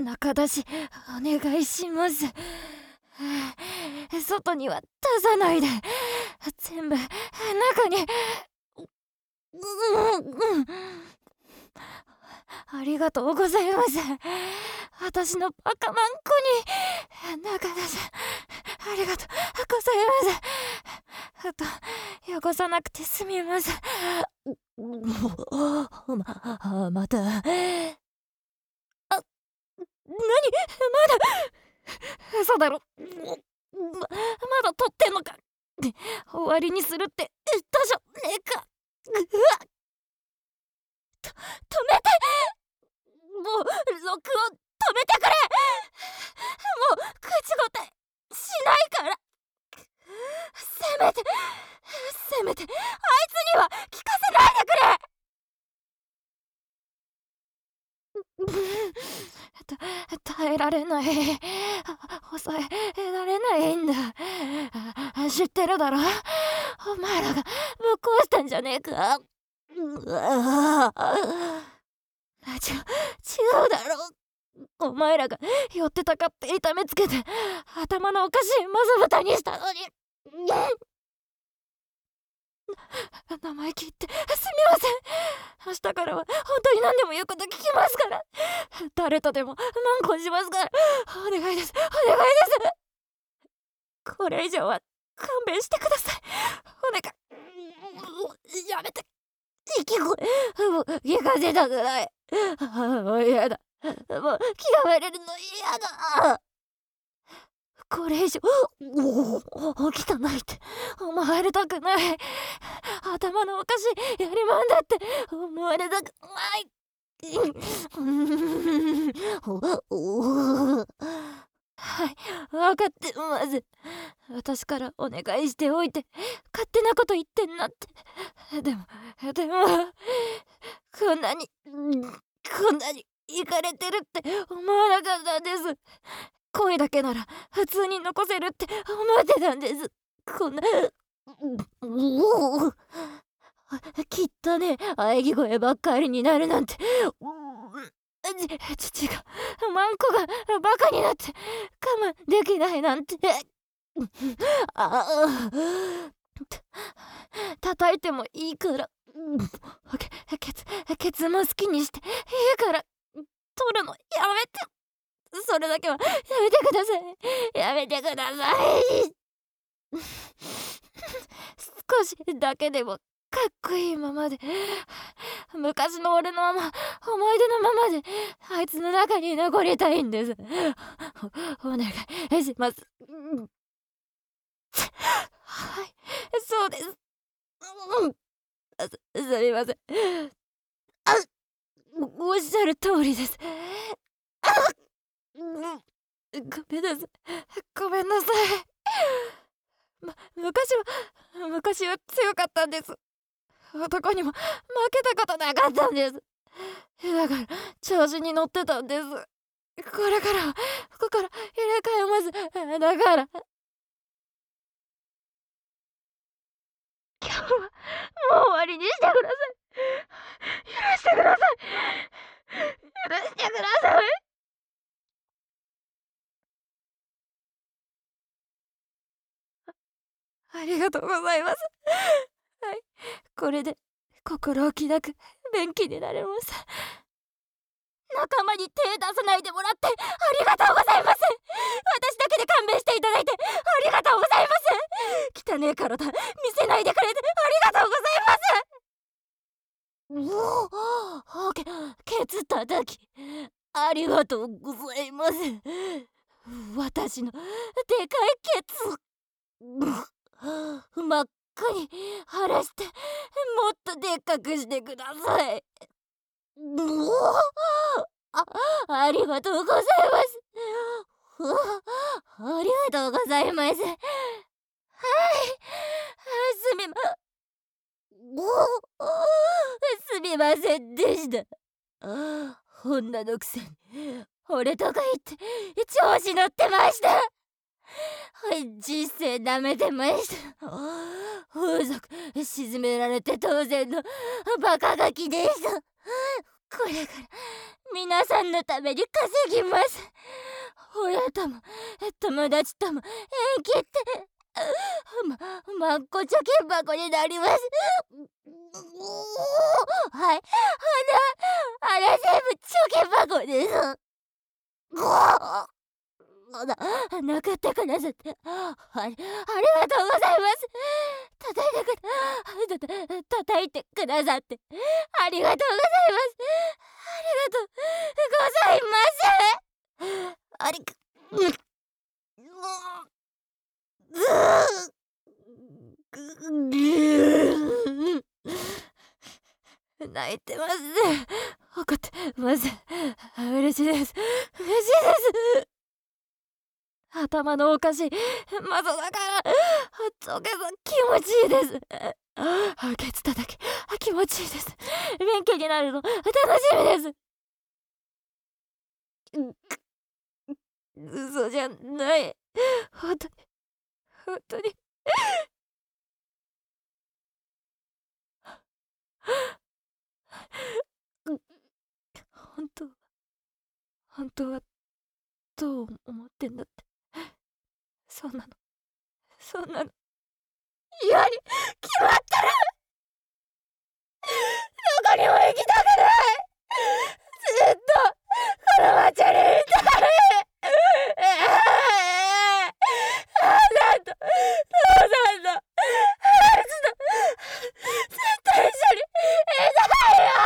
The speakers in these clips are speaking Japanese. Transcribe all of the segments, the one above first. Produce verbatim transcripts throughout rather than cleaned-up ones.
中出しお願いします。外には出さないで。全部中に。ありがとうございます。私のバカマンコに中出しありがとうございます。あと汚さなくてすみません。ま、また。あ、なにまだ嘘だろ。ま、まだ撮ってんのか。終わりにするって言ったじゃねえか。うわっと、止めて。もう録音止めてくれ。もう口答えしないから。せめてせめてあいつには聞かせないでくれ。耐えられない。抑えられないんだ。知ってるだろ。お前らがぶっ壊したんじゃねえか。うわち違うだろ。お前らが寄ってたかって痛めつけて頭のおかしいまず豚にしたのに。生意気言ってすみません。明日からは本当に何でも言うこと聞きますから。誰とでもマンコンしますから。お願いです、お願いです。これ以上は勘弁してください。お願い。やめて。息声もう聞かせたくない。もう嫌だ。もう嫌われるの嫌だ。これ以上汚いって思われたくない。頭のおかしいやりまんだって思われたくない。はい、分かってます。私からお願いしておいて勝手なこと言ってんなって。でもでもこんなにこんなにイカれてるって思わなかったんです。声だけなら普通に残せるって思ってたんです。こんなきっとね喘ぎ声ばっかりになるなんて。父がマンコがバカになって我慢できないなんて。ああ叩いてもいいからケケツケツも好きにしていいから取るのやめて。それだけはやめてください。やめてください。少しだけでもかっこいいままで、昔の俺のまま思い出のままであいつの中に残りたいんです。お、お願いします。はい、そうです。す、すみません。あ、おっしゃる通りです。ごめんなさい。ごめんなさい。ま、昔は昔は強かったんです。男にも負けたことなかったんです。だから調子に乗ってたんです。これからは心入れ替えます。だから今日はもう終わりにしてください。許してください。許してください。あ、ありがとうございます。はい、これで心置きなく元気になれます。仲間に手出さないでもらってありがとうございます。私だけで勘弁していただいてありがとうございます。汚ねえ体見せないでくれてありがとうございます。おお、け、ケツ叩きありがとうございます。私のでかいケツ真っ赤に晴らしてもっとでっかくしてください。あ、ありがとうございます。ありがとうございます。はい、すみますみませんでした。女のくせに俺とか言って調子乗ってました。人生舐めてました。風俗沈められて当然のバカガキでした。これから皆さんのために稼ぎます。親とも友達とも縁切ってま、まんこ貯金箱になります。はい、あら、あら全部貯金箱です。な、なくってくださってあ、ありがとうございます。叩いてくだ、た、た、叩いてくださってありがとうございます。ありがとうございます。ありが、うっ、泣いてます。怒ってます。嬉しいです。嬉しいです。頭のおかしいマゾだから土下座気持ちいいです。ケツ叩き気持ちいいです。勉強になるの楽しみです。嘘じゃない。本当に本当に本当本当はどう思ってんだって。そんなのそんなの嫌に決まってる。どこにも行きたくない。ずっとこの町にいたい。なんと父さんのあいつと絶対一緒にいたいよ。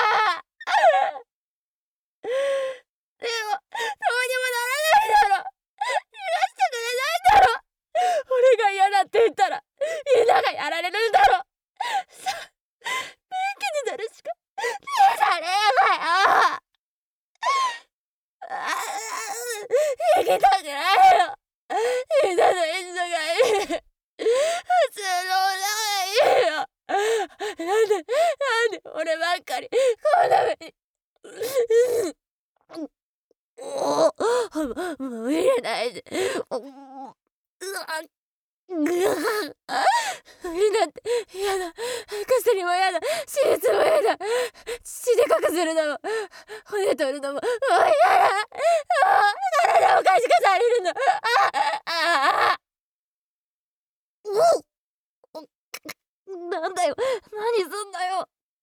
でもどうにもならないだろ。許してくれないだろ。俺が嫌だって言ったらみんながやられるんだろ。さあ元気になるしかねえじゃねえかよ。行きたくないよ。みんなと一緒がいい。普通の女がいいよ。なんでなんで俺ばっかりこんな目に。もうもう見れないで。無理だって嫌だ。薬も嫌だ。手術も嫌だ。血でかくするのも骨取るのももう嫌だ。体おかしくされるの。ああなんだよ、何すんだよ。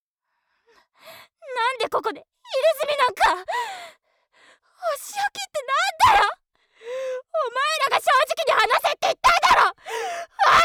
なんでここで入れ墨なんか。お仕置きってなんだよ。お前らが正直に話せって言ったんだろ。あ